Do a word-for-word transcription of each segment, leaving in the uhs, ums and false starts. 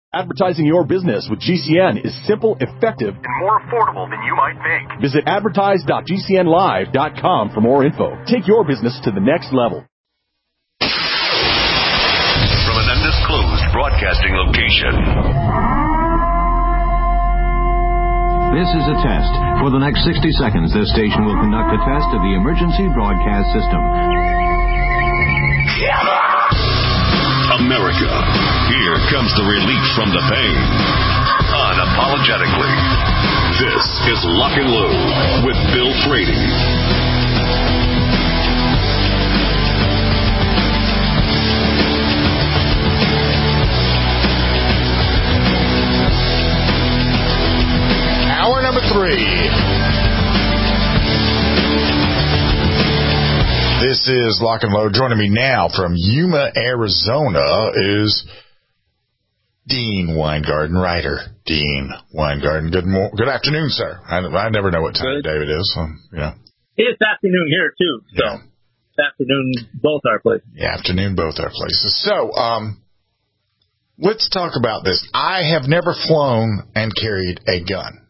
Advertising your business with G C N is simple, effective, and more affordable than you might think. Visit advertise dot g c n live dot com for more info. Take your business to the next level. From an undisclosed broadcasting location. This is a test. For the next sixty seconds, this station will conduct a test of the emergency broadcast system. America, here comes the relief from the pain. Unapologetically. This is Lock and Load with Bill Frady. Hour number three. This is Lock and Load. Joining me now from Yuma, Arizona is Dean Weingarten, writer. Dean Weingarten. Good mo- Good afternoon, sir. I, I never know what time of day it is. So, yeah. It's afternoon here, too. So yeah. It's afternoon both our places. Yeah, afternoon both our places. So, um, let's talk about this. I have never flown and carried a gun.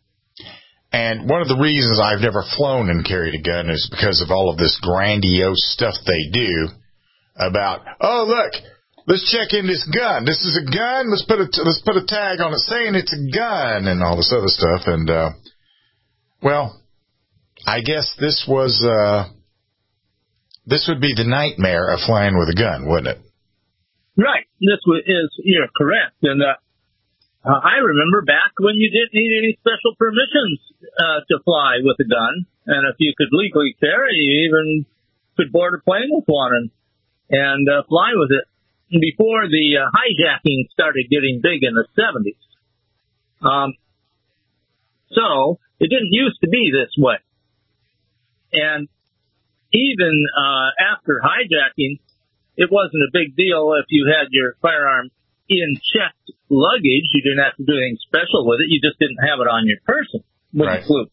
And one of the reasons I've never flown and carried a gun is because of all of this grandiose stuff they do about, oh, look, let's check in this gun. This is a gun. Let's put a, let's put a tag on it saying it's a gun and all this other stuff. And, uh, well, I guess this was, uh, this would be the nightmare of flying with a gun, wouldn't it? Right. This is, you're correct. And, uh, Uh, I remember back when you didn't need any special permissions uh, to fly with a gun, and if you could legally carry, you even could board a plane with one and, and uh, fly with it. Before the uh, hijacking started getting big in the seventies. Um, so it didn't used to be this way. And even uh, after hijacking, it wasn't a big deal if you had your firearm in checked luggage. You didn't have to do anything special with it. You just didn't have it on your person when right. you flew.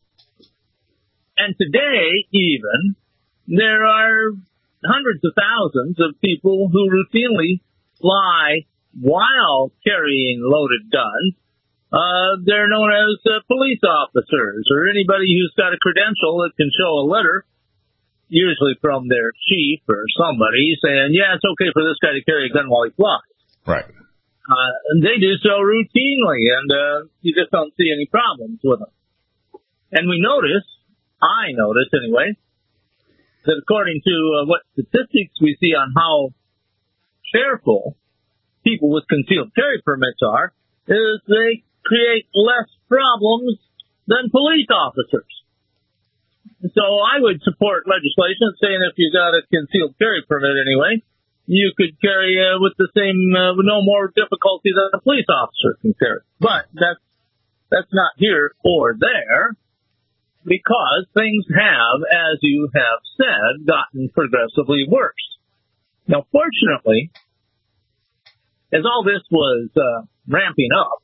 And today, even, there are hundreds of thousands of people who routinely fly while carrying loaded guns. Uh, they're known as uh, police officers or anybody who's got a credential that can show a letter, usually from their chief or somebody, saying, yeah, it's okay for this guy to carry a gun while he flies. Right. Uh, and they do so routinely, and uh, you just don't see any problems with them. And we notice, I notice anyway, that according to uh, what statistics we see on how careful people with concealed carry permits are, is they create less problems than police officers. So I would support legislation saying if you got a concealed carry permit anyway, you could carry uh, with the same, uh, with no more difficulty than a police officer can carry. But that's, that's not here or there, because things have, as you have said, gotten progressively worse. Now, fortunately, as all this was uh, ramping up,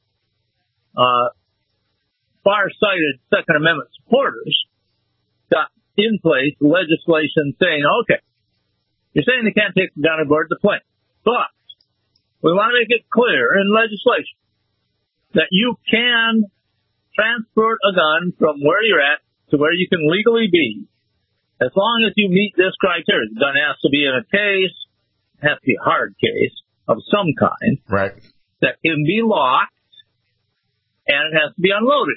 uh, far-sighted Second Amendment supporters got in place legislation saying, okay, you're saying they can't take the gun aboard the plane, but we want to make it clear in legislation that you can transport a gun from where you're at to where you can legally be, as long as you meet this criteria. The gun has to be in a case, it has to be a hard case of some kind, right, that can be locked, and it has to be unloaded.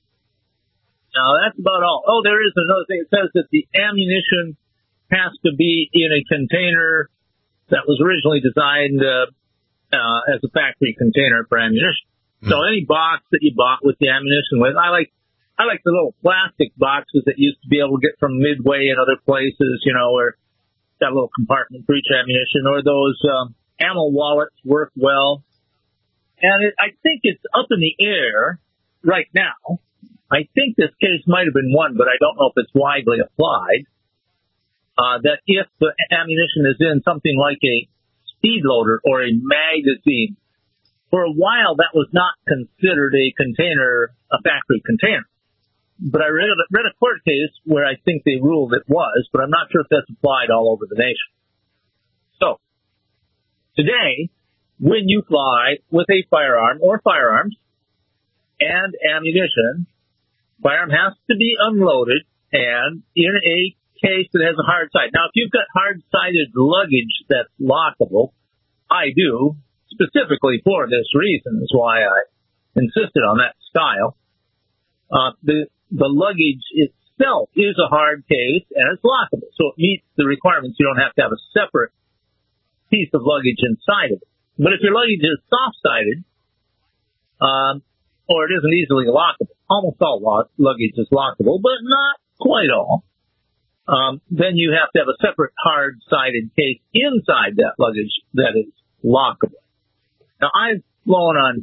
Now, that's about all. Oh, there is another thing. It says that the ammunition has to be in a container that was originally designed uh, uh, as a factory container for ammunition. Mm. So any box that you bought with the ammunition with, I like I like the little plastic boxes that used to be able to get from Midway and other places, you know, where got a little compartment for each ammunition, or those um, ammo wallets work well. And it, I think it's up in the air right now. I think this case might have been won, but I don't know if it's widely applied. Uh, that if the ammunition is in something like a speed loader or a magazine, for a while that was not considered a container, a factory container. But I read, read a court case where I think they ruled it was, but I'm not sure if that's applied all over the nation. So, today, when you fly with a firearm or firearms and ammunition, firearm has to be unloaded and in a case that has a hard side. Now, if you've got hard-sided luggage that's lockable, I do, specifically for this reason, is why I insisted on that style. Uh, the, the luggage itself is a hard case and it's lockable, so it meets the requirements. You don't have to have a separate piece of luggage inside of it. But if your luggage is soft-sided, um, or it isn't easily lockable, almost all luggage is lockable, but not quite all, um, then you have to have a separate hard-sided case inside that luggage that is lockable. Now, I've flown on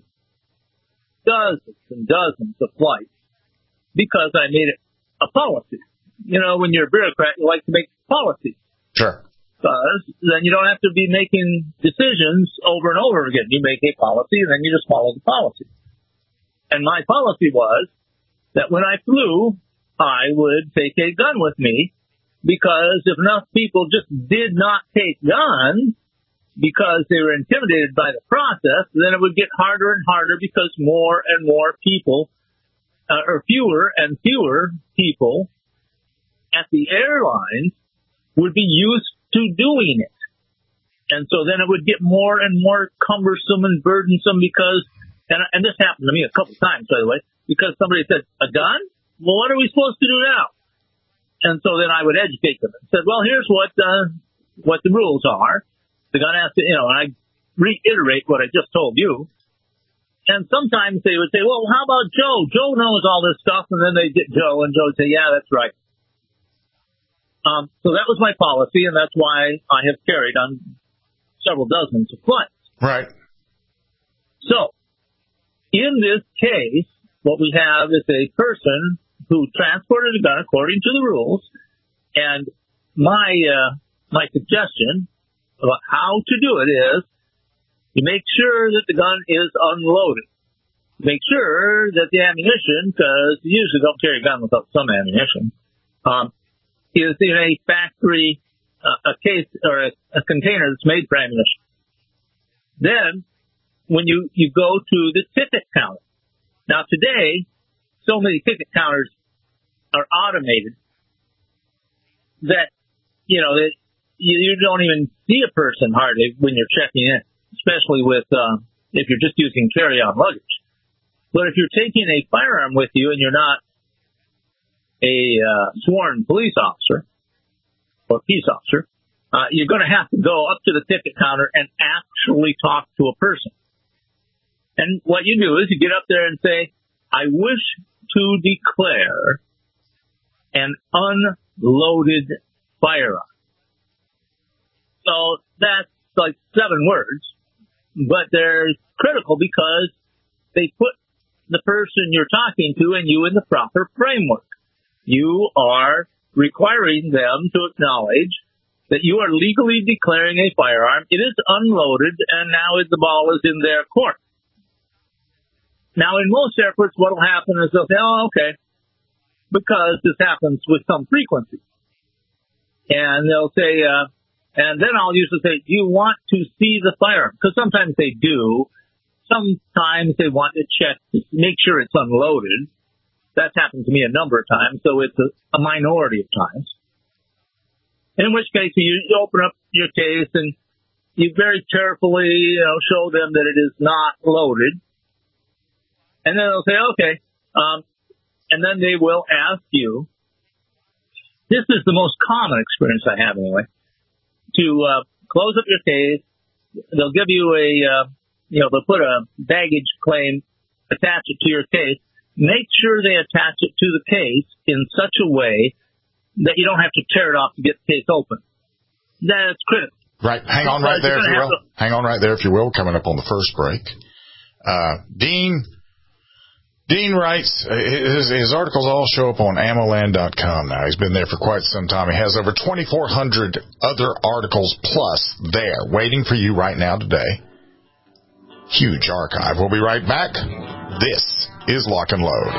dozens and dozens of flights because I made it a policy. You know, when you're a bureaucrat, you like to make policies. Sure. Because then you don't have to be making decisions over and over again. You make a policy, and then you just follow the policy. And my policy was that when I flew, I would take a gun with me, because if enough people just did not take guns because they were intimidated by the process, then it would get harder and harder because more and more people, uh, or fewer and fewer people at the airlines would be used to doing it. And so then it would get more and more cumbersome and burdensome because, and, and this happened to me a couple times, by the way, because somebody said, a gun? Well, what are we supposed to do now? And so then I would educate them and said, well, here's what, uh, what the rules are. The gun has to, you know, and I reiterate what I just told you. And sometimes they would say, well, how about Joe? Joe knows all this stuff. And then they get Joe, and Joe would say, yeah, that's right. Um, so that was my policy, and that's why I have carried on several dozens of flights. Right. So, in this case, what we have is a person who transported a gun according to the rules, and my uh, my suggestion about how to do it is you make sure that the gun is unloaded. Make sure that the ammunition, because you usually don't carry a gun without some ammunition, um, is in a factory, uh, a case or a, a container that's made for ammunition. Then, when you, you go to the ticket counter. Now today, so many ticket counters are automated that, you know, that you, you don't even see a person hardly when you're checking in, especially with, uh, if you're just using carry-on luggage. But if you're taking a firearm with you and you're not a uh, sworn police officer or peace officer, uh, you're going to have to go up to the ticket counter and actually talk to a person. And what you do is you get up there and say, I wish to declare an unloaded firearm. So that's like seven words, but they're critical because they put the person you're talking to and you in the proper framework. You are requiring them to acknowledge that you are legally declaring a firearm. It is unloaded, and now the ball is in their court. Now, in most airports, what will happen is they'll say, oh, okay, because this happens with some frequency. And they'll say, uh, and then I'll usually say, do you want to see the firearm? Because sometimes they do. Sometimes they want to check to make sure it's unloaded. That's happened to me a number of times, so it's a, a minority of times. In which case, you, you open up your case and you very carefully, you know, show them that it is not loaded. And then they'll say, okay. Um, and then they will ask you, this is the most common experience I have anyway, to uh, close up your case. They'll give you a, uh, you know, they'll put a baggage claim, attach it to your case. Make sure they attach it to the case in such a way that you don't have to tear it off to get the case open. That's critical. Right. Hang on right there, if you will. To... Hang on right there, if you will, coming up on the first break. Uh, Dean, Dean writes, his, his articles all show up on ammoland dot com now. He's been there for quite some time. He has over twenty-four hundred other articles plus there waiting for you right now today. Huge archive. We'll be right back. This is Lock and Load.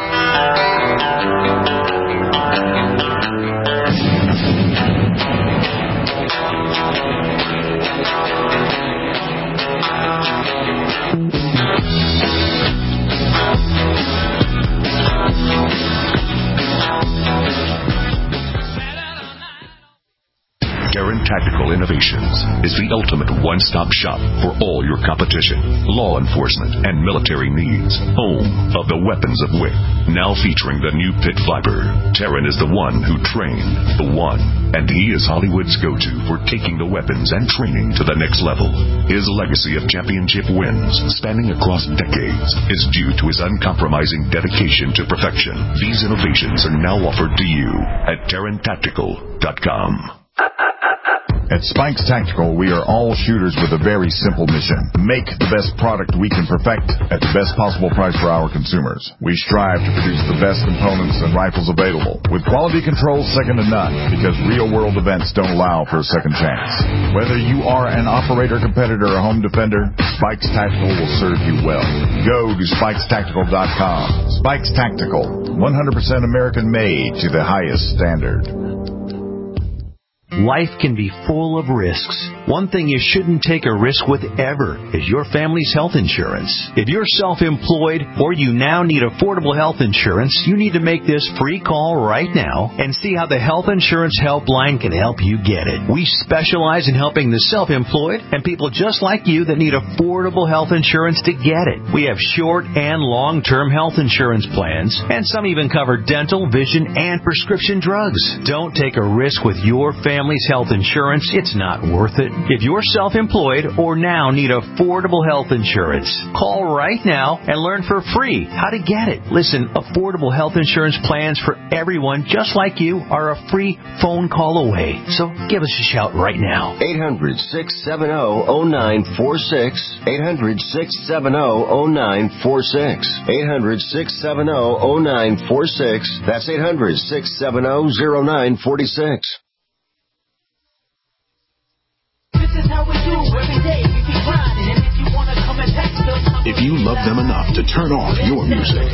Innovations is the ultimate one-stop shop for all your competition, law enforcement, and military needs. Home of the weapons of W I C. Now featuring the new Pit Viper. Terran is the one who trained the one, and he is Hollywood's go-to for taking the weapons and training to the next level. His legacy of championship wins, spanning across decades, is due to his uncompromising dedication to perfection. These innovations are now offered to you at Terran Tactical dot com. At Spikes Tactical, we are all shooters with a very simple mission. Make the best product we can perfect at the best possible price for our consumers. We strive to produce the best components and rifles available, with quality control second to none, because real-world events don't allow for a second chance. Whether you are an operator, competitor, or home defender, Spikes Tactical will serve you well. Go to Spikes Tactical dot com. Spikes Tactical, one hundred percent American-made to the highest standard. Life can be full of risks. One thing you shouldn't take a risk with ever is your family's health insurance. If you're self-employed or you now need affordable health insurance, you need to make this free call right now and see how the Health Insurance Helpline can help you get it. We specialize in helping the self-employed and people just like you that need affordable health insurance to get it. We have short and long-term health insurance plans, and some even cover dental, vision, and prescription drugs. Don't take a risk with your family. Family's health insurance, it's not worth it. If you're self-employed or now need affordable health insurance, call right now and learn for free how to get it. Listen, affordable health insurance plans for everyone just like you are a free phone call away. So give us a shout right now. eight hundred, six seven zero, zero nine four six. eight hundred, six seven zero, zero nine four six. eight hundred, six seven zero, zero nine four six. That's eight hundred, six seven zero, zero nine four six. If you love them enough to turn off your music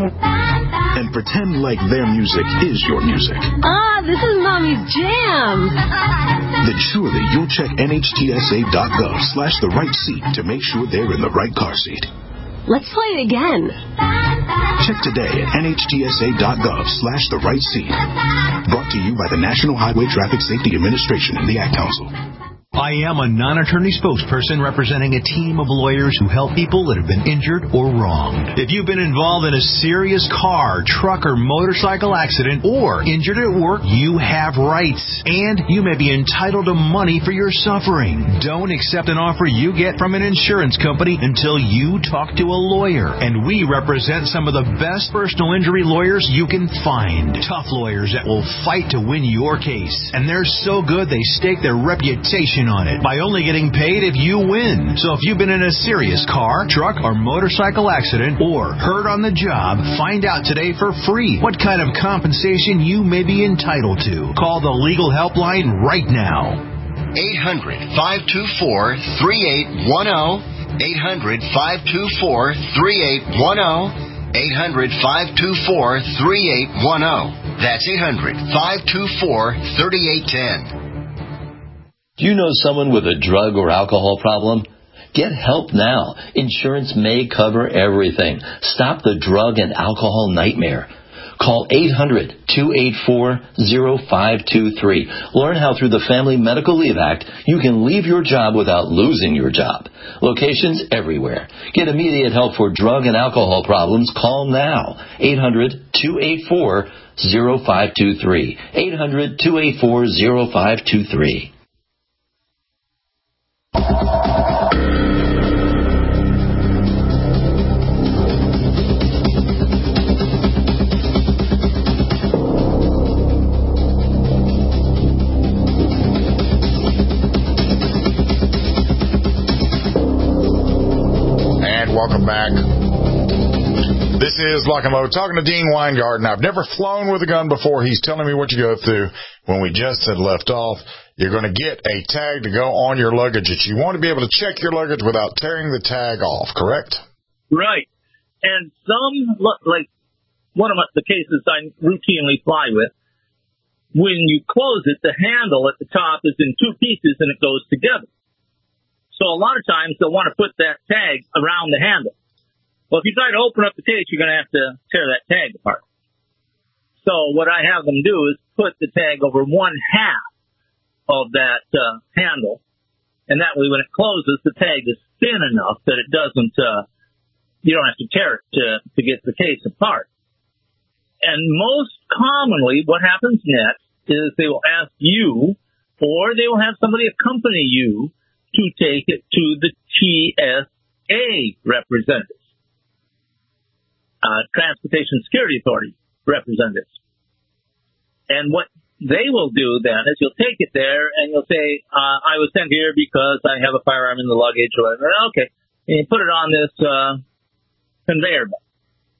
and pretend like their music is your music, ah, this is Mommy's jam, then surely you'll check N H T S A dot gov slash the right seat to make sure they're in the right car seat. Let's play it again. Check today at N H T S A dot gov slash the right seat. Brought to you by the National Highway Traffic Safety Administration and the Ad Council. I am a non-attorney spokesperson representing a team of lawyers who help people that have been injured or wronged. If you've been involved in a serious car, truck, or motorcycle accident or injured at work, you have rights, and you may be entitled to money for your suffering. Don't accept an offer you get from an insurance company until you talk to a lawyer, and we represent some of the best personal injury lawyers you can find. Tough lawyers that will fight to win your case, and they're so good they stake their reputation on it by only getting paid if you win. So if you've been in a serious car, truck, or motorcycle accident or hurt on the job, find out today for free what kind of compensation you may be entitled to. Call the Legal Helpline right now. eight hundred, five two four, three eight one zero. eight hundred, five two four, three eight one zero. eight hundred, five two four, three eight one zero. That's eight hundred, five two four, three eight one zero. Do you know someone with a drug or alcohol problem? Get help now. Insurance may cover everything. Stop the drug and alcohol nightmare. Call eight hundred, two eight four, zero five two three. Learn how through the Family Medical Leave Act you can leave your job without losing your job. Locations everywhere. Get immediate help for drug and alcohol problems. Call now. eight hundred, two eight four, zero five two three. eight hundred, two eight four, zero five two three. And welcome back. This is Lock and Load, talking to Dean Weingarten. I've never flown with a gun before. He's telling me what you go through. When we just had left off, you're going to get a tag to go on your luggage that you want to be able to check your luggage without tearing the tag off, correct? Right. And some, like one of the cases I routinely fly with, when you close it, the handle at the top is in two pieces and it goes together. So a lot of times they'll want to put that tag around the handle. Well, if you try to open up the case, you're going to have to tear that tag apart. So what I have them do is put the tag over one half of that uh, handle, and that way when it closes, the tag is thin enough that it doesn't, uh, you don't have to tear it to, to get the case apart. And most commonly, what happens next is they will ask you, or they will have somebody accompany you to take it to the T S A representatives, uh, Transportation Security Authority representatives. And what they will do then is you'll take it there and you'll say, uh, I was sent here because I have a firearm in the luggage or whatever. Okay. And you put it on this, uh, conveyor belt.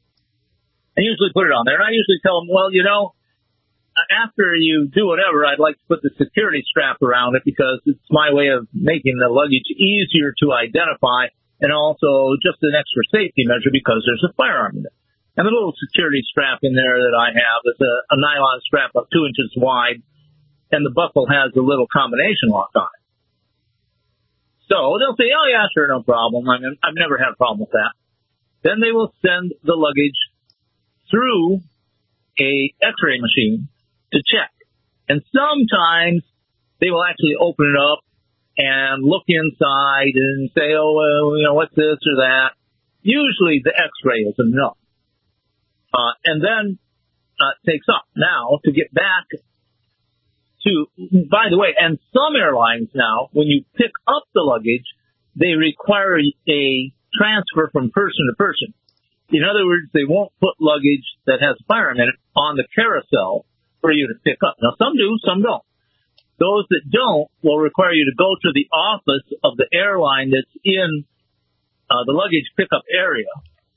I usually put it on there. And I usually tell them, well, you know, after you do whatever, I'd like to put the security strap around it because it's my way of making the luggage easier to identify and also just an extra safety measure because there's a firearm in it. And the little security strap in there that I have is a, a nylon strap about two inches wide, and the buckle has a little combination lock on it. So they'll say, oh, yeah, sure, no problem. I mean, I've never had a problem with that. Then they will send the luggage through a X-ray machine to check. And sometimes they will actually open it up and look inside and say, oh, well, you know, what's this or that. Usually the X-ray is enough. Uh, and then uh, takes off. Now, to get back to, by the way, and some airlines now, when you pick up the luggage, they require a transfer from person to person. In other words, they won't put luggage that has a firearm in it on the carousel for you to pick up. Now, some do, some don't. Those that don't will require you to go to the office of the airline that's in uh, the luggage pickup area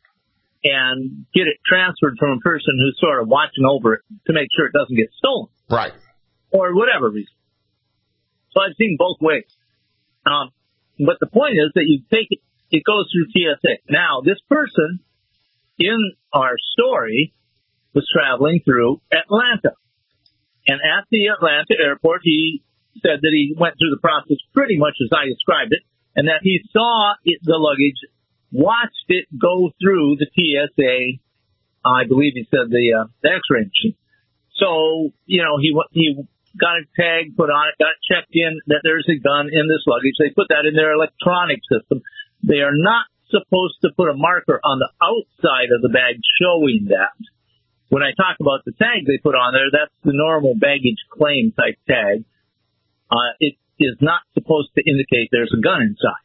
and get it transferred from a person who's sort of watching over it to make sure it doesn't get stolen. Right. Or whatever reason. So I've seen both ways. Um, but the point is that you take it, it goes through T S A. Now, this person in our story was traveling through Atlanta. And at the Atlanta airport, he said that he went through the process pretty much as I described it, and that he saw it, the luggage, watched it go through the T S A, I believe he said the, uh, the X-ray machine. So, you know, he he got a tag put on it, got checked in that there's a gun in this luggage. They put that in their electronic system. They are not supposed to put a marker on the outside of the bag showing that. When I talk about the tag they put on there, that's the normal baggage claim type tag. Uh, it is not supposed to indicate there's a gun inside.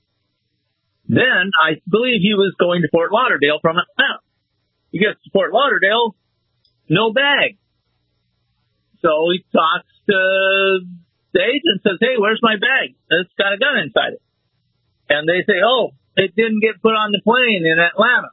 Then I believe he was going to Fort Lauderdale from Atlanta. He gets to Fort Lauderdale, no bag. So he talks to the agent and says, hey, where's my bag? It's got a gun inside it. And they say, oh, it didn't get put on the plane in Atlanta.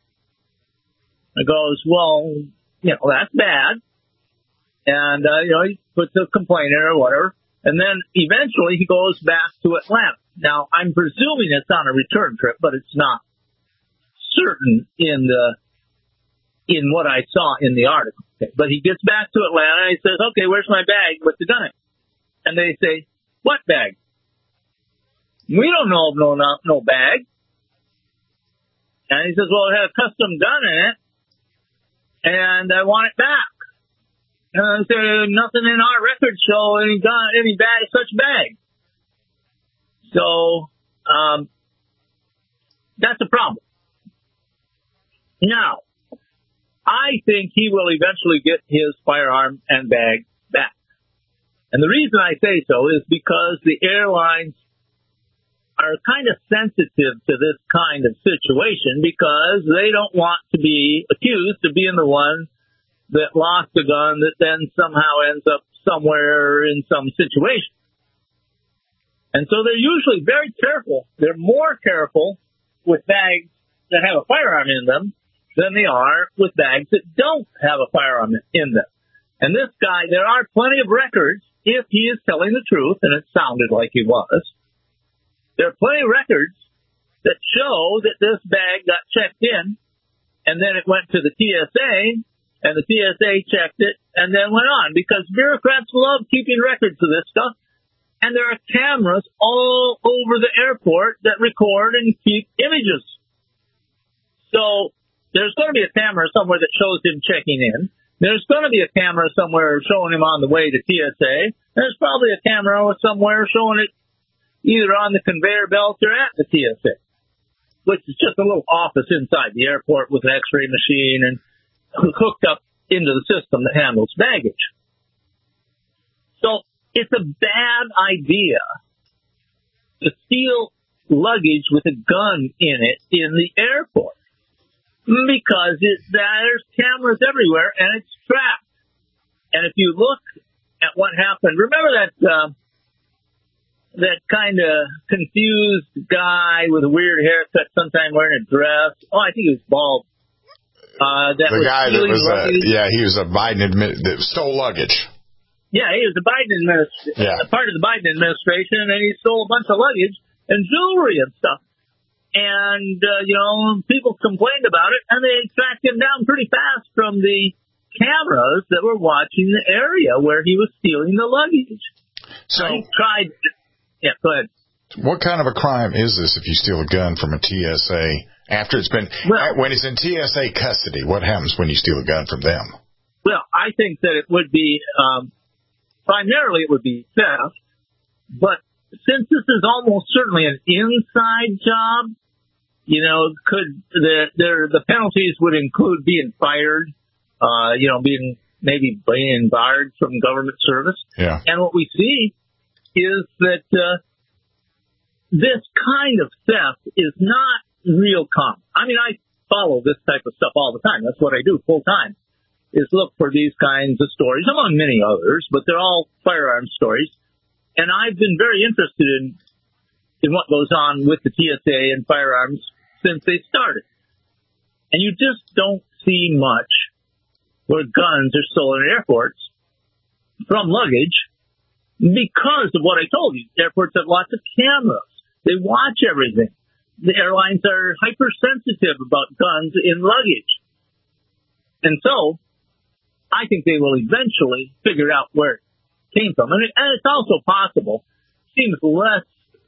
It goes, well, you know, that's bad. And, uh, you know, he puts a complaint in or whatever. And then eventually he goes back to Atlanta. Now, I'm presuming it's on a return trip, but it's not certain in the in what I saw in the article. Okay. But he gets back to Atlanta and he says, okay, where's my bag with the gun in it? And they say, what bag? We don't know of no, no, no bag. And he says, well, it had a custom gun in it, and I want it back. And I say, nothing in our records show any gun, any bag, such bag. So, um, that's a problem. Now, I think he will eventually get his firearm and bag back. And the reason I say so is because the airlines are kind of sensitive to this kind of situation because they don't want to be accused of being the one that lost a gun that then somehow ends up somewhere in some situation. And so they're usually very careful. They're more careful with bags that have a firearm in them than they are with bags that don't have a firearm in them. And this guy, there are plenty of records, if he is telling the truth, and it sounded like he was. There are plenty of records that show that this bag got checked in, and then it went to the T S A, and the T S A checked it, and then went on, because bureaucrats love keeping records of this stuff, and there are cameras all over the airport that record and keep images. So there's going to be a camera somewhere that shows him checking in, There's going to be a camera somewhere showing him on the way to T S A. There's probably a camera somewhere showing it either on the conveyor belt or at the T S A, which is just a little office inside the airport with an X-ray machine and hooked up into the system that handles baggage. So it's a bad idea to steal luggage with a gun in it in the airport because it, there's cameras everywhere and it's tracked. And if you look at what happened, remember that uh, that kind of confused guy with a weird haircut, sometime wearing a dress? Oh, I think he was bald. Uh, that the was guy that was, uh, luggage. yeah, he was a Biden admi- that stole luggage. Yeah, he was the Biden administration, yeah. part of the Biden administration, and he stole a bunch of luggage and jewelry and stuff. And, uh, you know, people complained about it, and they tracked him down pretty fast from the cameras that were watching the area where he was stealing the luggage. So he tried. Yeah, go ahead. What kind of a crime is this if you steal a gun from a T S A after it's been well, when it's in T S A custody? What happens when you steal a gun from them? Well, I think that it would be um, primarily it would be theft, but since this is almost certainly an inside job, you know, could the the, the penalties would include being fired, uh, you know, being maybe being barred from government service. Yeah. And what we see is that uh, this kind of theft is not real common. I mean, I follow this type of stuff all the time. That's what I do full time, is look for these kinds of stories, among many others, but they're all firearms stories. And I've been very interested in in what goes on with the T S A and firearms since they started. And you just don't see much where guns are stolen at airports from luggage because of what I told you. Airports have lots of cameras. They watch everything. The airlines are hypersensitive about guns in luggage. And so I think they will eventually figure out where it came from. And, it, and it's also possible, seems less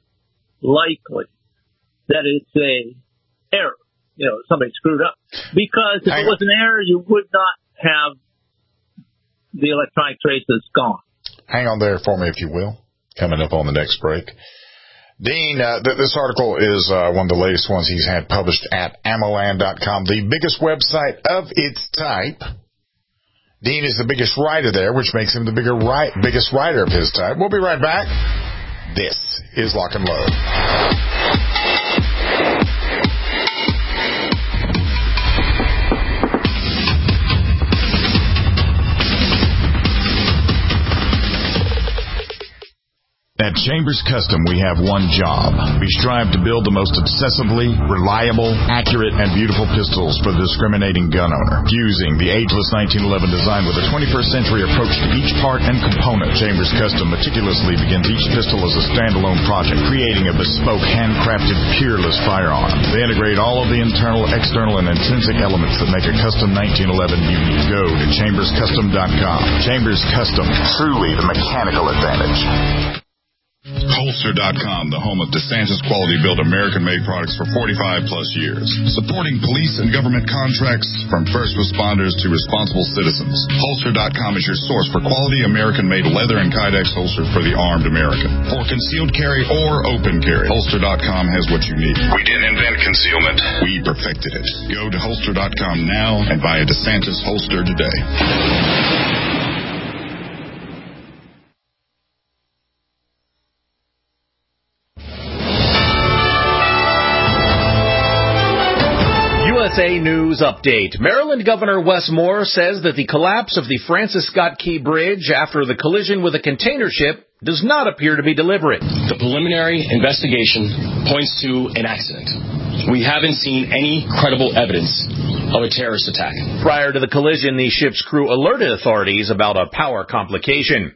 likely that it's a error. You know, somebody screwed up. Because if it was an error, you would not have the electronic traces gone. Hang on there for me, if you will. Coming up on the next break. Dean, uh, th- this article is uh, one of the latest ones he's had published at ammoland dot com, the biggest website of its type. Dean is the biggest writer there, which makes him the bigger ri- biggest writer of his type. We'll be right back. This is Lock and Load. At Chambers Custom, we have one job. We strive to build the most obsessively reliable, accurate, and beautiful pistols for the discriminating gun owner. Fusing the ageless nineteen eleven design with a twenty-first century approach to each part and component, Chambers Custom meticulously begins each pistol as a standalone project, creating a bespoke, handcrafted, peerless firearm. They integrate all of the internal, external, and intrinsic elements that make a custom nineteen eleven unique. Go to chambers custom dot com. Chambers Custom, truly the mechanical advantage. Holster dot com, the home of DeSantis quality built American-made products for forty-five plus years. Supporting police and government contracts from first responders to responsible citizens. Holster dot com is your source for quality American-made leather and Kydex holsters for the armed American. For concealed carry or open carry, Holster dot com has what you need. We didn't invent concealment. We perfected it. Go to Holster dot com now and buy a DeSantis holster today. U S A News Update. Maryland Governor Wes Moore says that the collapse of the Francis Scott Key Bridge after the collision with a container ship does not appear to be deliberate. The preliminary investigation points to an accident. We haven't seen any credible evidence of a terrorist attack. Prior to the collision, the ship's crew alerted authorities about a power complication.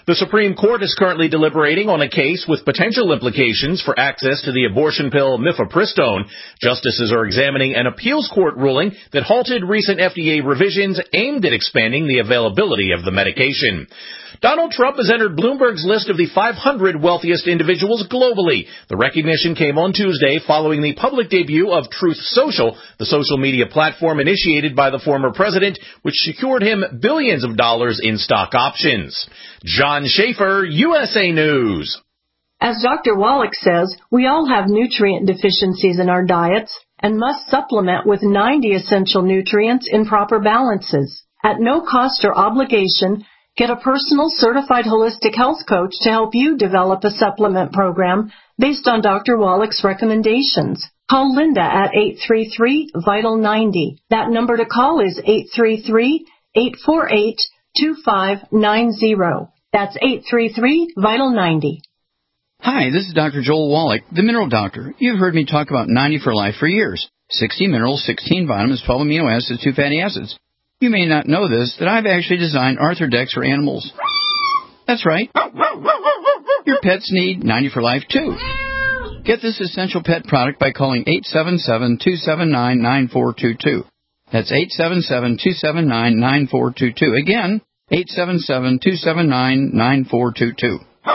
The Supreme Court is currently deliberating on a case with potential implications for access to the abortion pill mifepristone. Justices are examining an appeals court ruling that halted recent F D A revisions aimed at expanding the availability of the medication. Donald Trump has entered Bloomberg's list of the five hundred wealthiest individuals globally. The recognition came on Tuesday following the public debut of Truth Social, the social media platform initiated by the former president, which secured him billions of dollars in stock options. John Schaefer, U S A News. As Doctor Wallach says, we all have nutrient deficiencies in our diets and must supplement with ninety essential nutrients in proper balances. At no cost or obligation, get a personal certified holistic health coach to help you develop a supplement program based on Doctor Wallach's recommendations. Call Linda at eight three three, vital ninety. That number to call is eight three three, eight four eight, two five nine zero. That's eight three three, vital ninety. Hi, this is Doctor Joel Wallach, the Mineral Doctor. You've heard me talk about ninety for Life for years. sixty minerals, sixteen vitamins, twelve amino acids, two fatty acids. You may not know this, that I've actually designed Arthrodex for animals. That's right. Your pets need ninety for Life, too. Get this essential pet product by calling eight seven seven, two seven nine, nine four two two. That's eight seven seven, two seven nine, nine four two two. Again, eight seven seven, two seven nine, nine four two two.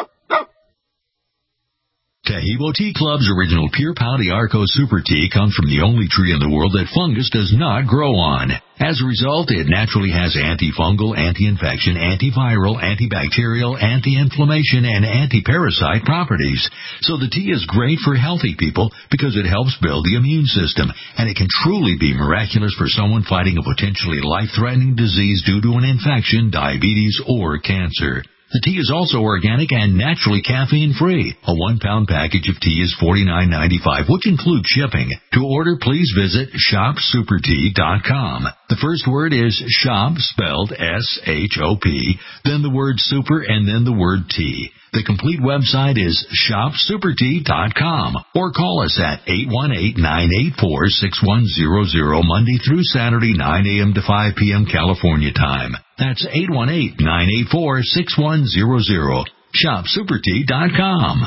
Tahibo Tea Club's original Pure Pau d'Arco Super Tea comes from the only tree in the world that fungus does not grow on. As a result, it naturally has antifungal, anti-infection, antiviral, antibacterial, anti-inflammation, and anti-parasite properties. So the tea is great for healthy people because it helps build the immune system, and it can truly be miraculous for someone fighting a potentially life-threatening disease due to an infection, diabetes, or cancer. The tea is also organic and naturally caffeine-free. A one-pound package of tea is forty-nine ninety-five, which includes shipping. To order, please visit shop super tea dot com. The first word is shop, spelled S H O P, then the word super, and then the word tea. The complete website is shop super tea dot com, or call us at eight one eight, nine eight four, six one zero zero Monday through Saturday, nine a.m. to five p.m. California time. That's eight one eight, nine eight four, six one zero zero. shop super tea dot com.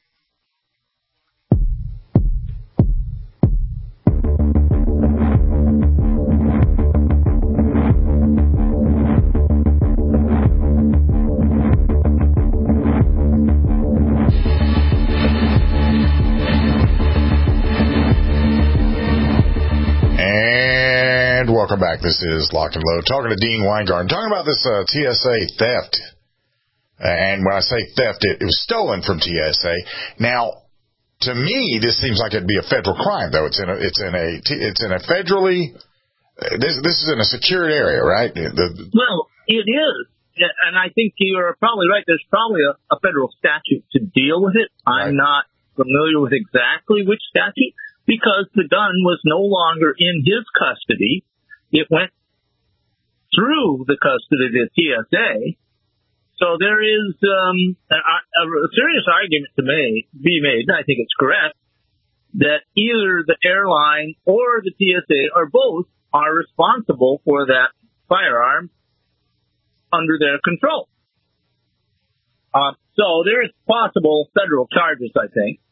Welcome back. This is Lock and Load. Talking to Dean Weingarten. Talking about this uh, T S A theft. And when I say theft, it, it was stolen from T S A. Now, to me, this seems like it'd be a federal crime, though. It's in a, it's in a, it's in a federally, uh, this, this is in a secured area, right? The, well, it is. And I think you're probably right. There's probably a, a federal statute to deal with it. I'm right. not familiar with exactly which statute, because the gun was no longer in his custody. It went through the custody of the T S A. So there is um, a, a serious argument to may, be made, and I think it's correct, that either the airline or the T S A or both are responsible for that firearm under their control. Uh, so there is possible federal charges, I think.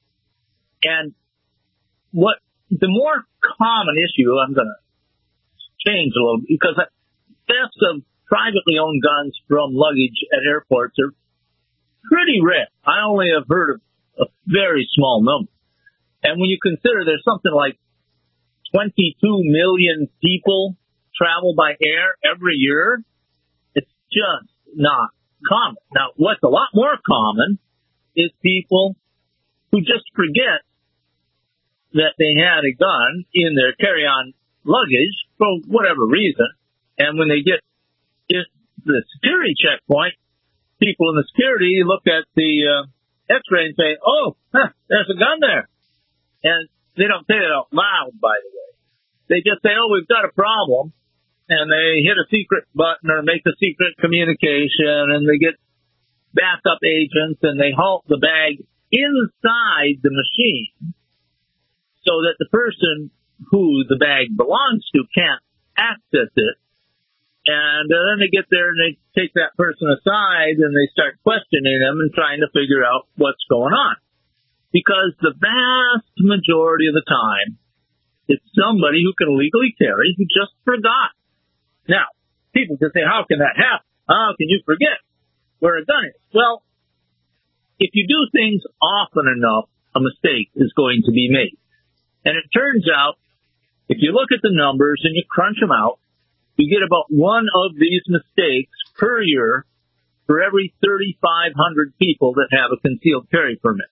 And what the more common issue, I'm going to change a little, because thefts of privately owned guns from luggage at airports are pretty rare. I only have heard of a very small number. And when you consider there's something like twenty-two million people travel by air every year, it's just not common. Now, what's a lot more common is people who just forget that they had a gun in their carry-on luggage for whatever reason, and when they get to the security checkpoint, people in the security look at the uh, X-ray and say, "Oh, huh, there's a gun there," and they don't say that out loud, by the way. They just say, "Oh, we've got a problem," and they hit a secret button or make a secret communication, and they get backup agents, and they halt the bag inside the machine so that the person who the bag belongs to can't access it. And uh, then they get there and they take that person aside and they start questioning them and trying to figure out what's going on. Because the vast majority of the time, it's somebody who can legally carry who just forgot. Now, people can say, how can that happen? How can you forget where a gun is? Well, if you do things often enough, a mistake is going to be made. And it turns out, if you look at the numbers and you crunch them out, you get about one of these mistakes per year for every thirty-five hundred people that have a concealed carry permit.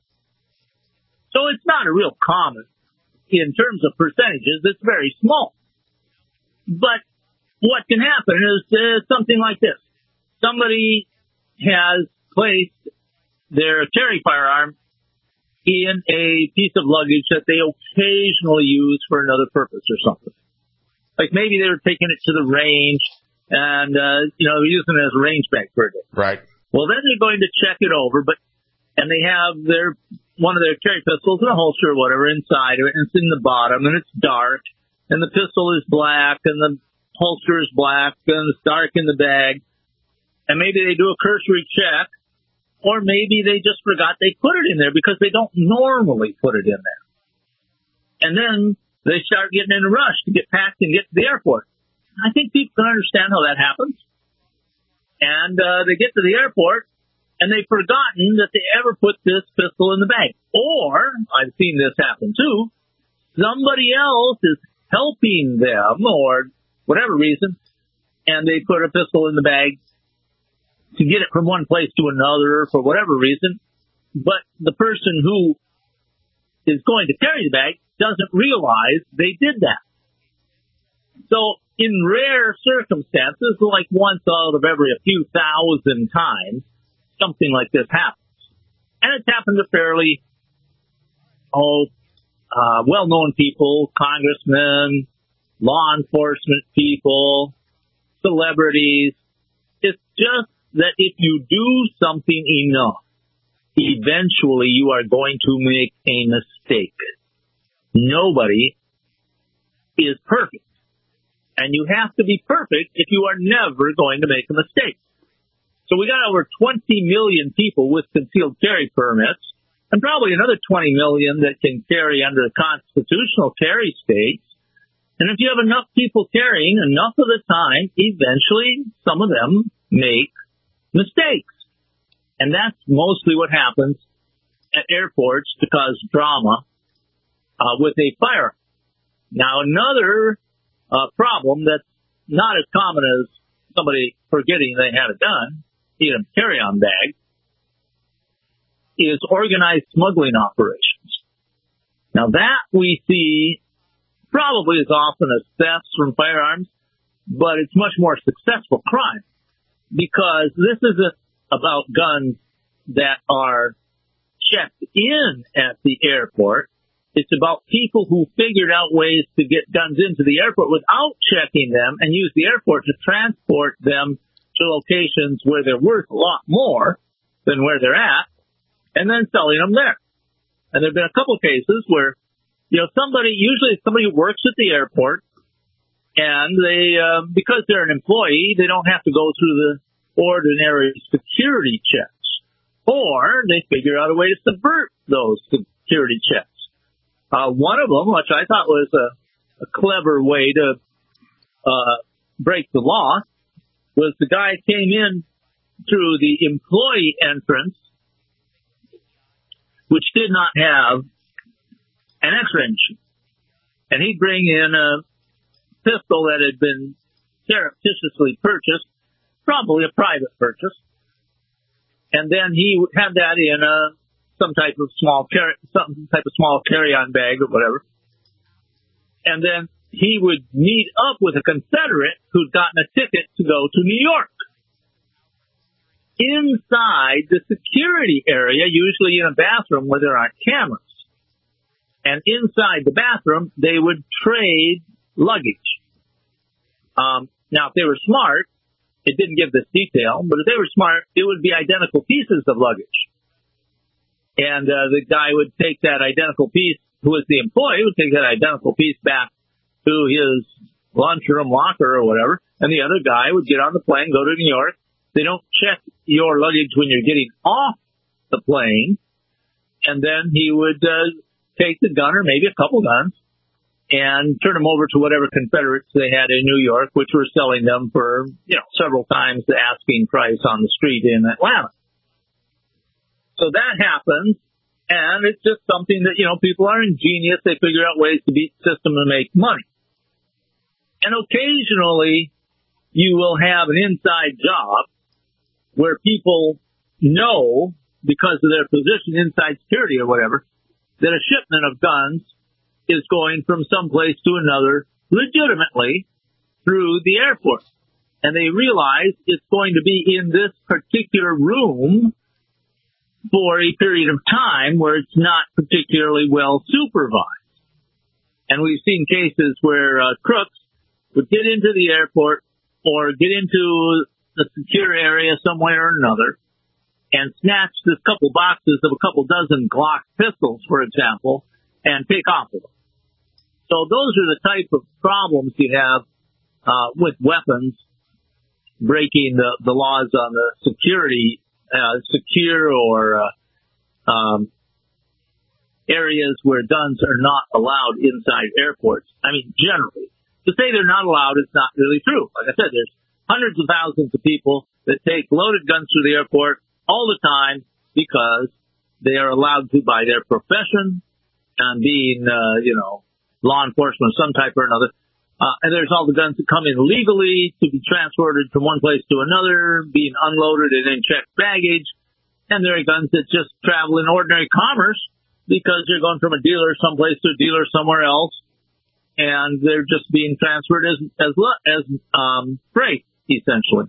So it's not a real common. In terms of percentages, it's very small. But what can happen is uh, something like this. Somebody has placed their carry firearm in a piece of luggage that they occasionally use for another purpose or something. Like maybe they were taking it to the range and, uh, you know, using it as a range bag for a day. Right. Well, then they're going to check it over, but, and they have their, one of their carry pistols in a holster or whatever inside of it, and it's in the bottom, and it's dark, and the pistol is black, and the holster is black, and it's dark in the bag, and maybe they do a cursory check, or maybe they just forgot they put it in there because they don't normally put it in there. And then they start getting in a rush to get packed and get to the airport. I think people can understand how that happens. And uh, they get to the airport, and they've forgotten that they ever put this pistol in the bag. Or, I've seen this happen too, somebody else is helping them, or whatever reason, and they put a pistol in the bag to get it from one place to another for whatever reason. But the person who is going to carry the bag doesn't realize they did that. So in rare circumstances, like once out of every a few thousand times, something like this happens. And it's happened to fairly oh, uh, well-known people, congressmen, law enforcement people, celebrities. It's just that if you do something enough, eventually you are going to make a mistake. Nobody is perfect. And you have to be perfect if you are never going to make a mistake. So we got over twenty million people with concealed carry permits, and probably another twenty million that can carry under the constitutional carry states. And if you have enough people carrying enough of the time, eventually some of them make mistakes. And that's mostly what happens at airports to cause drama uh, with a firearm. Now, another uh, problem that's not as common as somebody forgetting they had a gun, in a carry-on bag, is organized smuggling operations. Now, that we see probably as often as thefts from firearms, but it's much more successful crime because this isn't about guns that are checked in at the airport. It's about people who figured out ways to get guns into the airport without checking them and use the airport to transport them to locations where they're worth a lot more than where they're at, and then selling them there. And there have been a couple of cases where, you know, somebody, usually somebody who works at the airport, and they, uh, because they're an employee, they don't have to go through the ordinary security checks. Or they figure out a way to subvert those security checks. Uh, one of them, which I thought was a, a clever way to uh, break the law, was the guy came in through the employee entrance, which did not have an X-ray machine. And he'd bring in a pistol that had been surreptitiously purchased, probably a private purchase. And then he had that in a, some type of small carry, some type of small carry-on bag or whatever. And then he would meet up with a Confederate who'd gotten a ticket to go to New York. Inside the security area, usually in a bathroom where there aren't cameras. And inside the bathroom, they would trade luggage. Um, now, if they were smart, it didn't give this detail, but if they were smart, it would be identical pieces of luggage. And uh, the guy would take that identical piece, who was the employee, would take that identical piece back to his lunchroom locker or whatever, and the other guy would get on the plane, go to New York. They don't check your luggage when you're getting off the plane, and then he would uh, take the gun or maybe a couple guns and turn them over to whatever Confederates they had in New York, which were selling them for, you know, several times the asking price on the street in Atlanta. So that happens, and it's just something that, you know, people are ingenious. They figure out ways to beat the system and make money. And occasionally you will have an inside job where people know, because of their position inside security or whatever, that a shipment of guns is going from someplace to another legitimately through the airport. And they realize it's going to be in this particular room for a period of time where it's not particularly well supervised. And we've seen cases where uh, crooks would get into the airport or get into a secure area somewhere or another and snatch this couple boxes of a couple dozen Glock pistols, for example, and take off with them. So those are the type of problems you have uh, with weapons, breaking the, the laws on the security, uh, secure or uh, um, areas where guns are not allowed inside airports. I mean, generally. To say they're not allowed is not really true. Like I said, there's hundreds of thousands of people that take loaded guns through the airport all the time because they are allowed to by their profession and being, uh, you know, law enforcement of some type or another. Uh, and there's all the guns that come in legally to be transported from one place to another, being unloaded and in checked baggage. And there are guns that just travel in ordinary commerce because they're going from a dealer someplace to a dealer somewhere else. And they're just being transferred as, as, as, um, freight, essentially.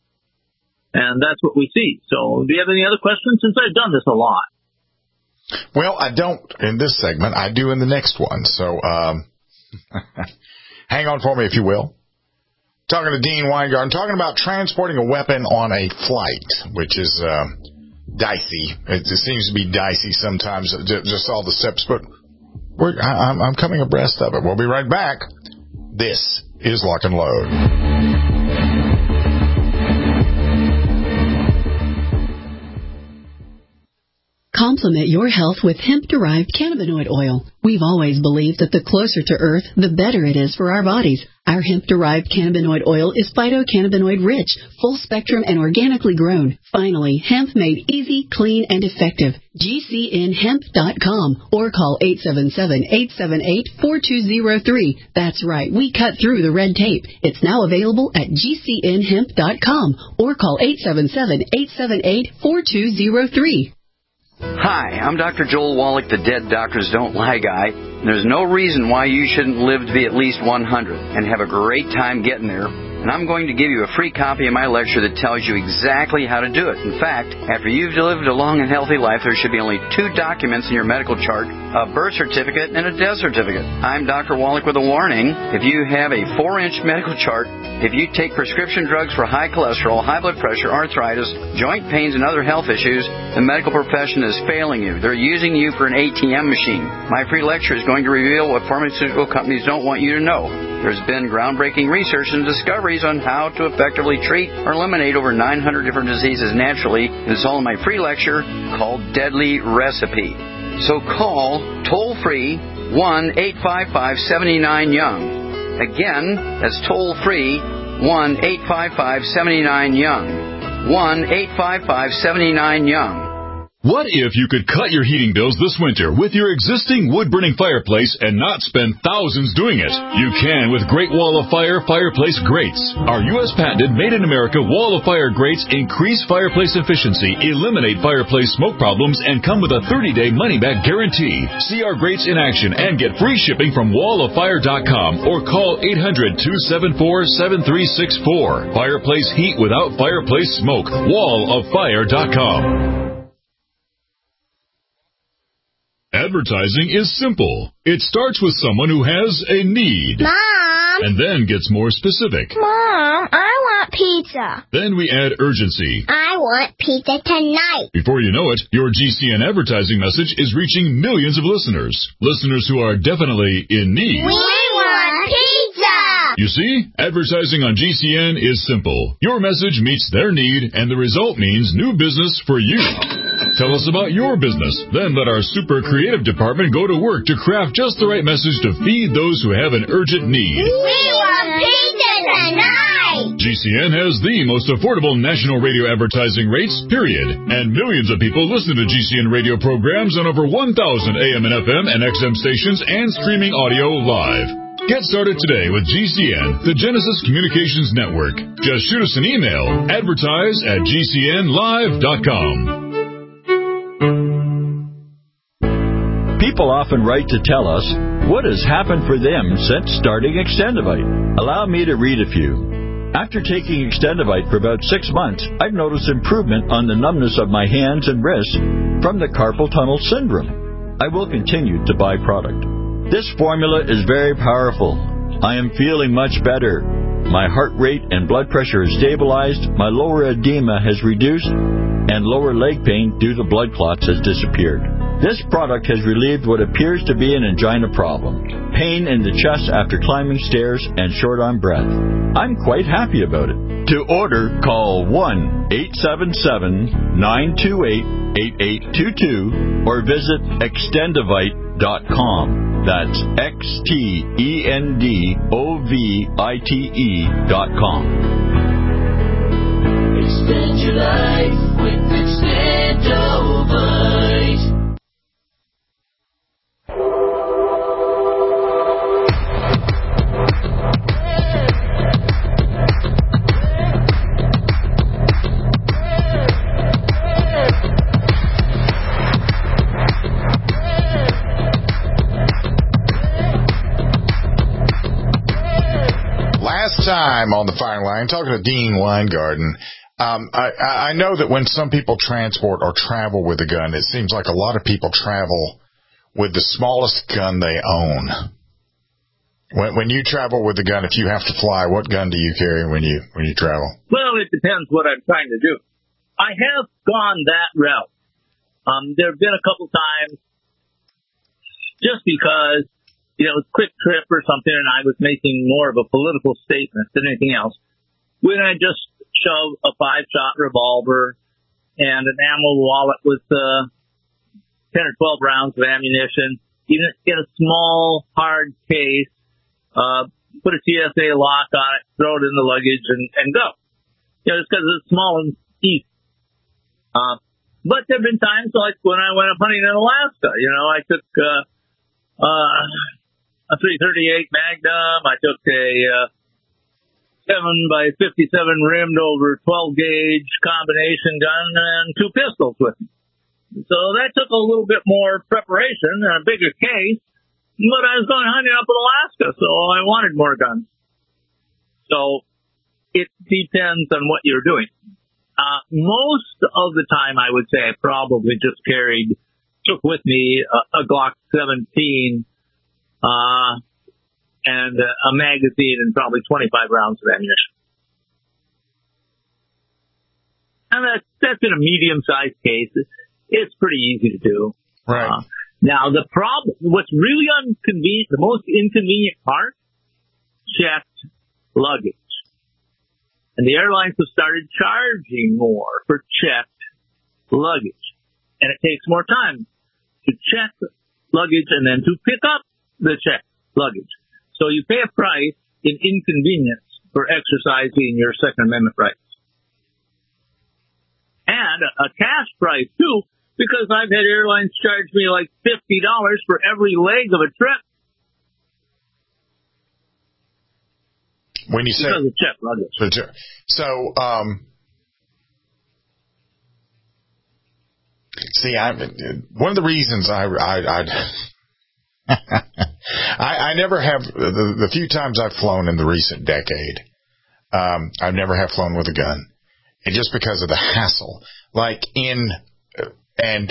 And that's what we see. So do you have any other questions? Since I've done this a lot. Well, I don't in this segment. I do in the next one. So um, hang on for me, if you will. Talking to Dean Weingarten, talking about transporting a weapon on a flight, which is uh, dicey. It, it seems to be dicey sometimes, just all the steps. But we're, I, I'm, I'm coming abreast of it. We'll be right back. This is Lock and Load. Complement your health with hemp-derived cannabinoid oil. We've always believed that the closer to Earth, the better it is for our bodies. Our hemp-derived cannabinoid oil is phytocannabinoid-rich, full-spectrum, and organically grown. Finally, hemp made easy, clean, and effective. G C N hemp dot com or call eight seven seven, eight seven eight, four two zero three. That's right, we cut through the red tape. It's now available at G C N hemp dot com or call eight seven seven, eight seven eight, four two zero three. Hi, I'm Doctor Joel Wallach, the Dead Doctors Don't Lie guy. There's no reason why you shouldn't live to be at least one hundred and have a great time getting there. And I'm going to give you a free copy of my lecture that tells you exactly how to do it. In fact, after you've lived a long and healthy life, there should be only two documents in your medical chart, a birth certificate and a death certificate. I'm Doctor Wallach with a warning. If you have a four-inch medical chart, if you take prescription drugs for high cholesterol, high blood pressure, arthritis, joint pains, and other health issues, the medical profession is failing you. They're using you for an A T M machine. My free lecture is going to reveal what pharmaceutical companies don't want you to know. There's been groundbreaking research and discoveries on how to effectively treat or eliminate over nine hundred different diseases naturally. It's all in my free lecture called Deadly Recipe. So call toll-free one eight five five, seven nine, young. Again, that's toll-free one eight five five, seven nine, young. one eight five five, seven nine, young. What if you could cut your heating bills this winter with your existing wood-burning fireplace and not spend thousands doing it? You can with Great Wall of Fire Fireplace Grates. Our U S patented made-in-America Wall of Fire grates increase fireplace efficiency, eliminate fireplace smoke problems, and come with a thirty-day money-back guarantee. See our grates in action and get free shipping from wall of fire dot com or call eight hundred, two seven four, seven three six four. Fireplace heat without fireplace smoke. wall of fire dot com. Advertising is simple. It starts with someone who has a need. Mom! And then gets more specific. Mom, I want pizza. Then we add urgency. I want pizza tonight. Before you know it, your G C N advertising message is reaching millions of listeners. Listeners who are definitely in need. We want pizza! You see, advertising on G C N is simple. Your message meets their need, and the result means new business for you. Tell us about your business. Then let our super creative department go to work to craft just the right message to feed those who have an urgent need. We want pizza tonight! G C N has the most affordable national radio advertising rates, period. And millions of people listen to G C N radio programs on over one thousand A M and F M and X M stations and streaming audio live. Get started today with G C N, the Genesis Communications Network. Just shoot us an email, advertise at G C N live dot com. People often write to tell us what has happened for them since starting Extendivite. Allow me to read a few. After taking Extendivite for about six months, I've noticed improvement on the numbness of my hands and wrists from the carpal tunnel syndrome. I will continue to buy product. This formula is very powerful. I am feeling much better. My heart rate and blood pressure is stabilized, my lower edema has reduced, and lower leg pain due to blood clots has disappeared. This product has relieved what appears to be an angina problem, pain in the chest after climbing stairs, and short on breath. I'm quite happy about it. To order, call one eight seven seven, nine two eight, eight eight two two or visit extendivite dot com. That's X T E N D O V I T E dot com. Extend your life with Extendivite. Time on the fire line, talking to Dean Weingarten. Um, I, I know that when some people transport or travel with a gun, it seems like a lot of people travel with the smallest gun they own. When, when you travel with a gun, if you have to fly, what gun do you carry when you when you travel? Well, it depends what I'm trying to do. I have gone that route. Um, there have been a couple times just because, you know, quick trip or something, and I was making more of a political statement than anything else, when I just shove a five-shot revolver and an ammo wallet with uh, ten or twelve rounds of ammunition in a, in a small, hard case, uh, put a T S A lock on it, throw it in the luggage, and, and go. You know, just because it's small and easy. Uh, but there have been times, like when I went up hunting in Alaska, you know, I took... Uh, uh, a three thirty-eight Magnum. I took a uh, seven by fifty-seven rimmed over twelve gauge combination gun and two pistols with me. So that took a little bit more preparation and a bigger case, but I was going hunting up in Alaska, so I wanted more guns. So it depends on what you're doing. Uh, most of the time, I would say I probably just carried, took with me a, a Glock seventeen, Uh, and uh, a magazine and probably twenty-five rounds of ammunition. And that's, that's in a medium-sized case. It's pretty easy to do. Right. Uh, now, the problem, what's really inconvenient, the most inconvenient part, checked luggage. And the airlines have started charging more for checked luggage. And it takes more time to check luggage and then to pick up the checked luggage. So you pay a price in inconvenience for exercising your Second Amendment rights. And a, a cash price, too, because I've had airlines charge me like fifty dollars for every leg of a trip. When you say... Because of checked luggage. So, um... See, I, one of the reasons I... I, I I, I never have, the, the few times I've flown in the recent decade, um, I've never have flown with a gun. And just because of the hassle. Like in, and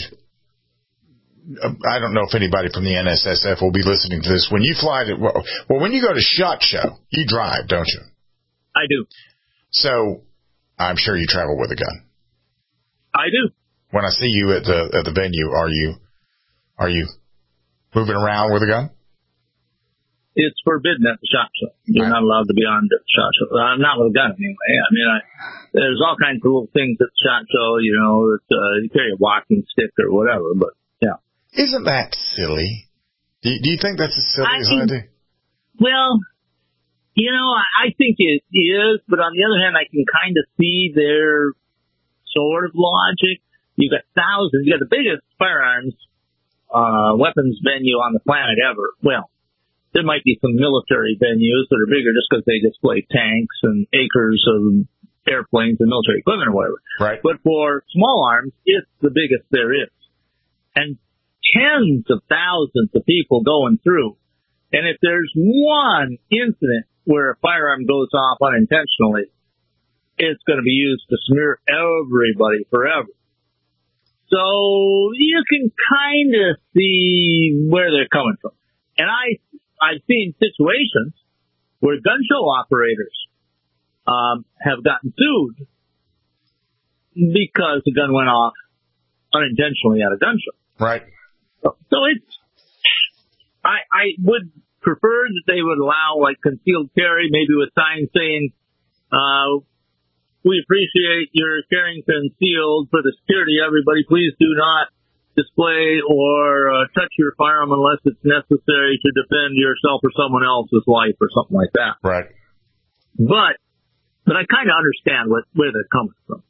I don't know if anybody from the N S S F will be listening to this. When you fly to, well, well when you go to SHOT Show, you drive, don't you? I do. So, I'm sure you travel with a gun. I do. When I see you at the, at the venue, are you, are you moving around with a gun? it's forbidden at the SHOT Show. You're not allowed to be armed at the SHOT Show. Uh, not with a gun, anyway. I mean, I, there's all kinds of little things at the SHOT Show, you know, that, uh, you carry a walking stick or whatever, but, yeah. Isn't that silly? Do you, do you think that's as silly I as think, I do? Well, you know, I, I think it is, but on the other hand, I can kind of see their sort of logic. You've got thousands. You've got the biggest firearms uh, weapons venue on the planet ever. Well, there might be some military venues that are bigger just because they display tanks and acres of airplanes and military equipment or whatever. Right. But for small arms, it's the biggest there is. And tens of thousands of people going through. And if there's one incident where a firearm goes off unintentionally, it's going to be used to smear everybody forever. So you can kind of see where they're coming from. And I, I've seen situations where gun show operators um, have gotten sued because the gun went off unintentionally at a gun show. Right. So, so it's, I, I would prefer that they would allow like concealed carry, maybe with signs saying, uh, we appreciate your carrying concealed for the security. Everybody, please do not display or uh, touch your firearm unless it's necessary to defend yourself or someone else's life or something like that. Right. But, but I kind of understand what, where they're coming from.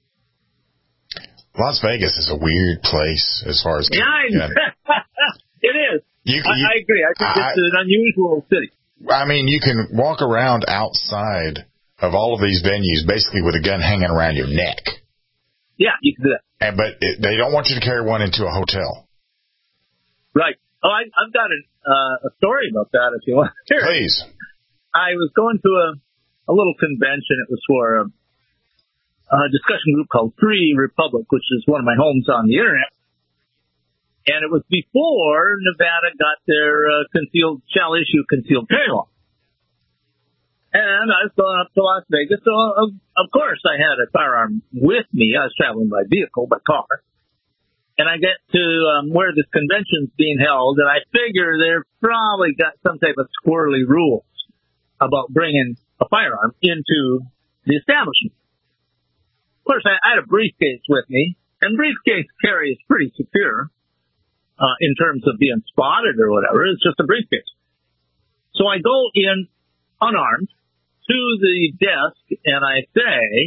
Las Vegas is a weird place as far as... Yeah, I, yeah. It is. You, I, you, I agree. I think I, it's an unusual city. I mean, you can walk around outside of all of these venues basically with a gun hanging around your neck. Yeah, you can do that. And, but it, they don't want you to carry one into a hotel. Right. Oh, I, I've got a, uh, a story about that if you want to hear it. Please. I was going to a, a little convention. It was for a, a discussion group called Free Republic, which is one of my homes on the internet. And it was before Nevada got their uh, concealed, shall issue concealed carry law. And I was going up to Las Vegas, so of, of course I had a firearm with me. I was traveling by vehicle, by car. And I get to um, where this convention's being held, and I figure they've probably got some type of squirrely rules about bringing a firearm into the establishment. Of course, I, I had a briefcase with me, and briefcase carry is pretty secure uh, in terms of being spotted or whatever. It's just a briefcase. So I go in unarmed to the desk, and I say,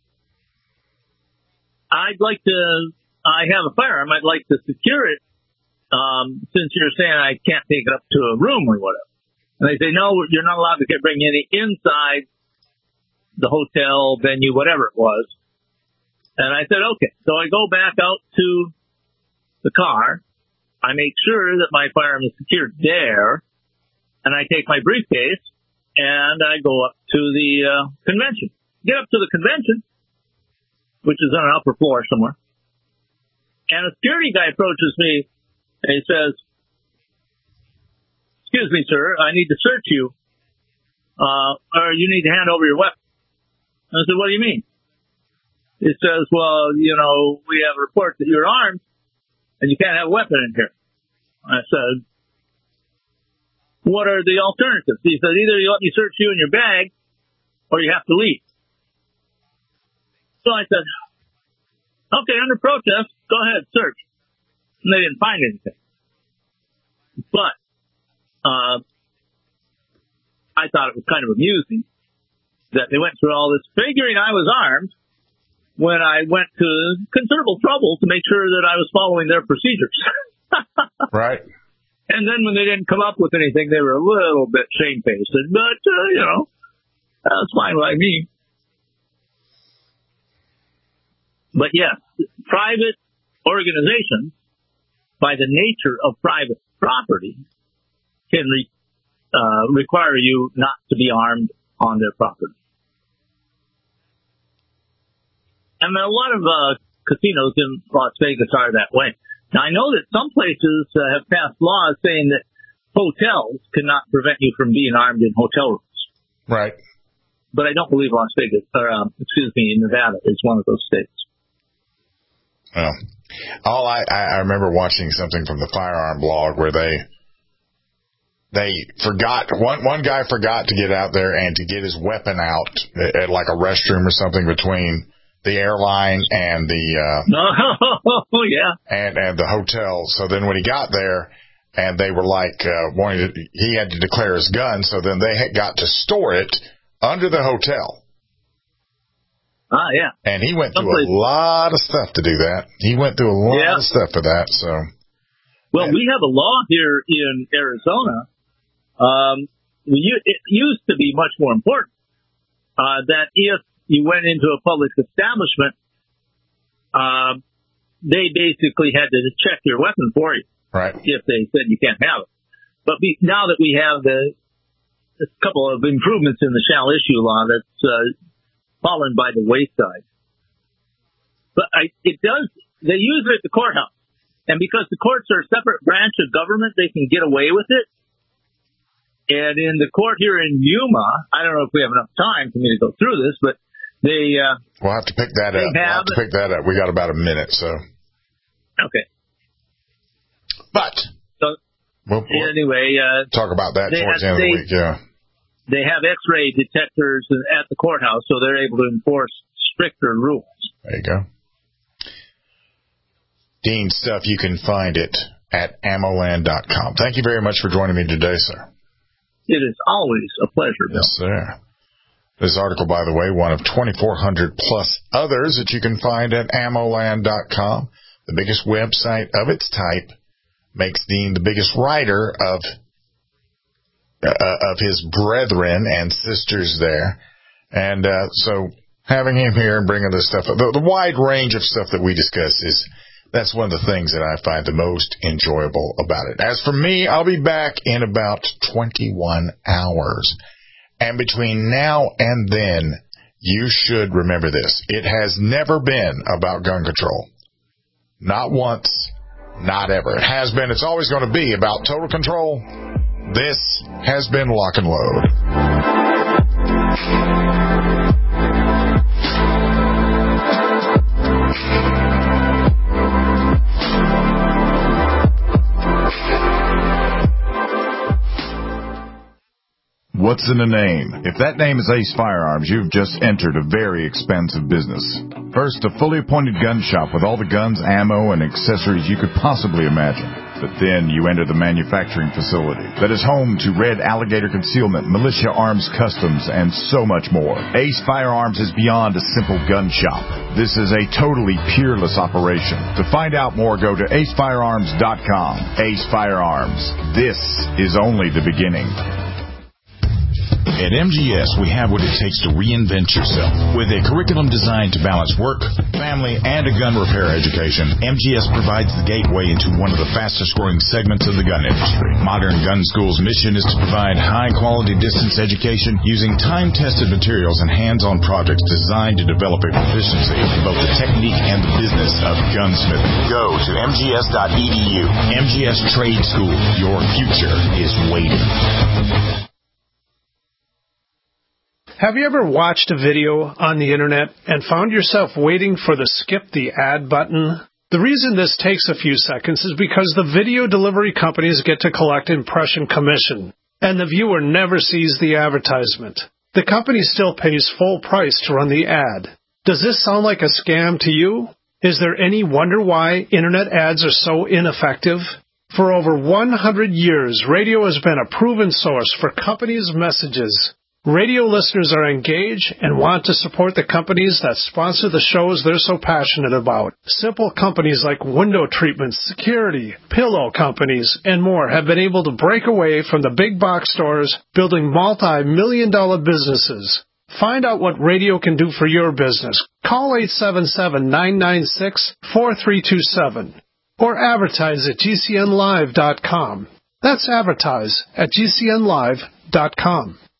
I'd like to, I have a firearm, I'd like to secure it, um, since you're saying I can't take it up to a room or whatever. And they say, no, you're not allowed to get, bring any inside the hotel, venue, whatever it was. And I said, okay. So I go back out to the car, I make sure that my firearm is secured there, and I take my briefcase, and I go up to the uh, convention. Get up to the convention, which is on an upper floor somewhere. And a security guy approaches me, and he says, excuse me, sir, I need to search you, uh, or you need to hand over your weapon. And I said, what do you mean? He says, well, you know, we have a report that you're armed, and you can't have a weapon in here. I said, what are the alternatives? He said, either you let me search you in your bag, or you have to leave. So I said, okay, under protest, go ahead, search. And they didn't find anything. But uh, I thought it was kind of amusing that they went through all this, figuring I was armed, when I went to considerable trouble to make sure that I was following their procedures. Right. And then when they didn't come up with anything, they were a little bit shamefaced. But, uh, you know, that's fine by me. But, yes, private organizations, by the nature of private property, can re- uh, require you not to be armed on their property. And a lot of uh, casinos in Las Vegas are that way. Now, I know that some places uh, have passed laws saying that hotels cannot prevent you from being armed in hotel rooms. Right. But I don't believe Las Vegas, or um, excuse me, Nevada is one of those states. Well, all I, I remember watching something from the firearm blog where they they forgot, one one guy forgot to get out there and to get his weapon out at like a restroom or something between the airline and the, uh, oh, yeah. and, and the hotel. So then when he got there and they were like, uh, wanting to, he had to declare his gun. So then they had got to store it under the hotel. Ah, yeah. And he went through Someplace. a lot of stuff to do that. He went through a lot Yeah. of stuff for that. So, well, we have a law here in Arizona. Um, we, it used to be much more important uh, that if you went into a public establishment, uh, they basically had to check your weapon for you. Right. If they said you can't have it. But be, now that we have the a couple of improvements in the shall issue law, that's uh, fallen by the wayside. But I, it does, they use it at the courthouse. And because the courts are a separate branch of government, they can get away with it. And in the court here in Yuma, I don't know if we have enough time for me to go through this, but they... Uh, we'll have to pick that up. We'll have to pick that up. We got about a minute, so... Okay. But... So, we'll, we'll anyway... Uh, talk about that towards have, the end they, of the week, yeah. They have X-ray detectors at the courthouse, so they're able to enforce stricter rules. There you go. Dean stuff, you can find it at ammoland dot com. Thank you very much for joining me today, sir. It is always a pleasure, Bill. Yes, sir. This article, by the way, one of twenty-four hundred plus others that you can find at ammoland dot com, the biggest website of its type, makes Dean the biggest writer of uh, of his brethren and sisters there. And uh, so having him here and bringing this stuff, the, the wide range of stuff that we discuss is, that's one of the things that I find the most enjoyable about it. As for me, I'll be back in about twenty-one hours. And between now and then, you should remember this. It has never been about gun control. Not once, not ever. It has been, it's always going to be about total control. This has been Lock and Load. What's in a name? If that name is Ace Firearms, you've just entered a very expensive business. First, a fully appointed gun shop with all the guns, ammo, and accessories you could possibly imagine. But then you enter the manufacturing facility that is home to Red Alligator Concealment, Militia Arms Customs, and so much more. Ace Firearms is beyond a simple gun shop. This is a totally peerless operation. To find out more, go to ace firearms dot com. Ace Firearms. This is only the beginning. At M G S, we have what it takes to reinvent yourself. With a curriculum designed to balance work, family, and a gun repair education, M G S provides the gateway into one of the fastest-growing segments of the gun industry. Modern Gun School's mission is to provide high-quality distance education using time-tested materials and hands-on projects designed to develop a proficiency in both the technique and the business of gunsmithing. Go to m g s dot e d u. M G S Trade School. Your future is waiting. Have you ever watched a video on the internet and found yourself waiting for the skip the ad button? The reason this takes a few seconds is because the video delivery companies get to collect impression commission, and the viewer never sees the advertisement. The company still pays full price to run the ad. Does this sound like a scam to you? Is there any wonder why internet ads are so ineffective? For over one hundred years, radio has been a proven source for companies' messages. Radio listeners are engaged and want to support the companies that sponsor the shows they're so passionate about. Simple companies like window treatments, security, pillow companies, and more have been able to break away from the big box stores, building multi-million dollar businesses. Find out what radio can do for your business. Call eight seven seven, nine nine six, four three two seven or advertise at g c n live dot com. That's advertise at g c n live dot com.